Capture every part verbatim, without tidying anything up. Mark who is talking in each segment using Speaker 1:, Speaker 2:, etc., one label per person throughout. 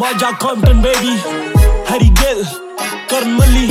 Speaker 1: Maja Compton baby, Harry Gill, Karan Malli,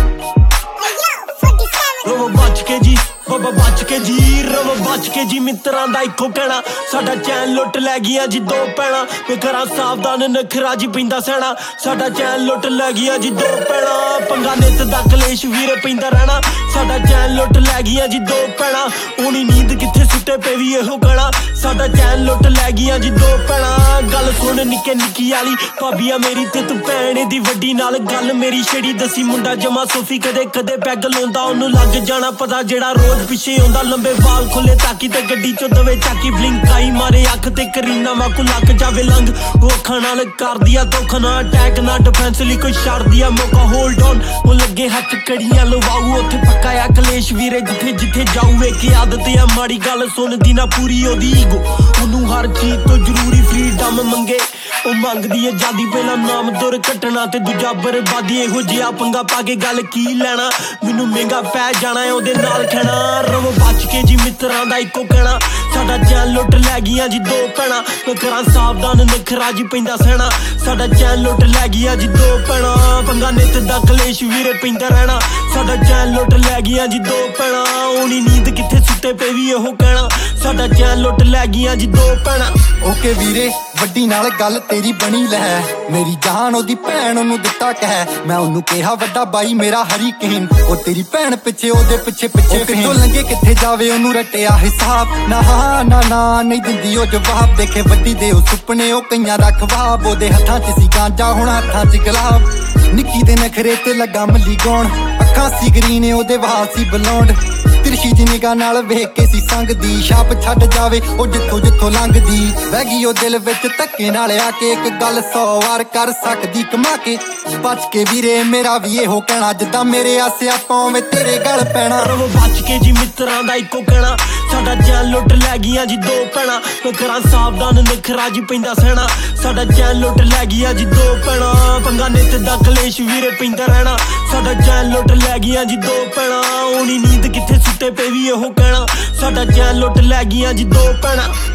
Speaker 1: रवो बच के जी बाबा बच के जी रवो बच के जी मित्रां दा इक्को कहना साडा चैन लुट लै गईयां जी दो भैणां वे करा सावधान नखरा जी पैंदा सैना साडा चैन लुट लै गईयां जी दो भैणां पंगा नित दा कलेश वीर पैंदा रहना साडा चैन लुट लै गईयां जी दो भैणां हुणी नींद कित्थे सुत्ते पे वी इहो गला साडा चैन लुट लै गईयां जी दो भैणां गल सुन निक्के निक्की आली भाबिया मेरी ते तू भैण दी वड्डी नाल गल मेरी छेड़ी दसी मुंडा जमा सोफी कदे कदे पैग लाउंदा ओनू लग जाना पता जेड़ा रोज पिछे आउंदा लंबे बाल खुले ताकि ते गड्डी चो दवे चाकी ब्लिंक आई मारे अख ते करीना वाकू लग जावे लंघ ओ अखां नाल कर दिया धोखा ना अटैक ना डिफेंस ली कोई छड़ दिया मौका होल्ड ऑन ओ लगे हक कड़ियां लवाऊ उत्थे पक्का आ कलेश वीरे जिथे जिथे जाऊ वेख आदत आ माड़ी गल सुनदी ना पूरी ओदी ईगो ओनू हर चीज तो जरूरी फ्रीडम मंगे ओ मंगदी आजादी पहला नाम दुर कटना ते दूजा बर्बादी इहो जिहा पंगा पा के गल की लैना मैनू महंगा पै जाना है ओदे नाल खैना रवो बच के जी मित्रां दा इक्को कहना साडा चैन लुट लै गईयां जी दो भैणां मैं करां सावधान नखरा जी पैंदा सैना साडा चैन लुट लै गईयां जी दो भैणां पंगा नित दा कलेश वीरे पैंदा रहना साडा चैन लुट लै गईयां जी दो भैणां हुणी नींद कित्थे सुत्ते पे वी इहो कहना साडा चैन लुट लै गईयां जी दो भैणां
Speaker 2: ओके वीरे वड्डी नाल गल तेरी बनी लै मेरी जान ओदी भैण ओनू दित्ता कह मैं ओनू कहा वड्डा बाई मेरा हरीकेन ओ तेरी भैण पिछे ओदे पिछे पिछे कित्थों लंघे कित्थे जावे ओनू रट्टिया हिसाब ना ना ना नहीं दिंदी ओ जवाब देखे वड्डी दे ओ सुपने ओ कईयां दा ख्वाब ओदे हत्थां च सी गांजा हुण हत्थां च गुलाब निक्की दे नखरे ते लगा मल्ली गौण अखां सी ग्रीन ओदे वाल सी बलौंड तिरछी जी निगाह नाल वेख के सी संगदी छाप छड्ड जावे ओ जिथों जिथों लंघदी वह गई ओ दिल विच धक्के नाल आके एक गल सौ वार कर सकदी कमा के बच के वीरे मेरा भी इहो कहना जिद्दां मेरे आसिया पावे तेरे गल पैना
Speaker 1: रवो बच के जी मित्रां दा इक्को कहना साडा चैन लुट लै गईयां जी दो भैणां मैं करां सावधान नखरा जी पैंदा सैना साडा चैन लुट लै गईयां जी दो भैणां पंगा नित दा कलेश वीरे पैंदा रहना साडा चैन लुट लै गईयां जी दो भैणां हुणी नींद कित्थे सुत्ते पे वी इहो कहना साडा चैन लुट लै गईयां जी दो भैणां।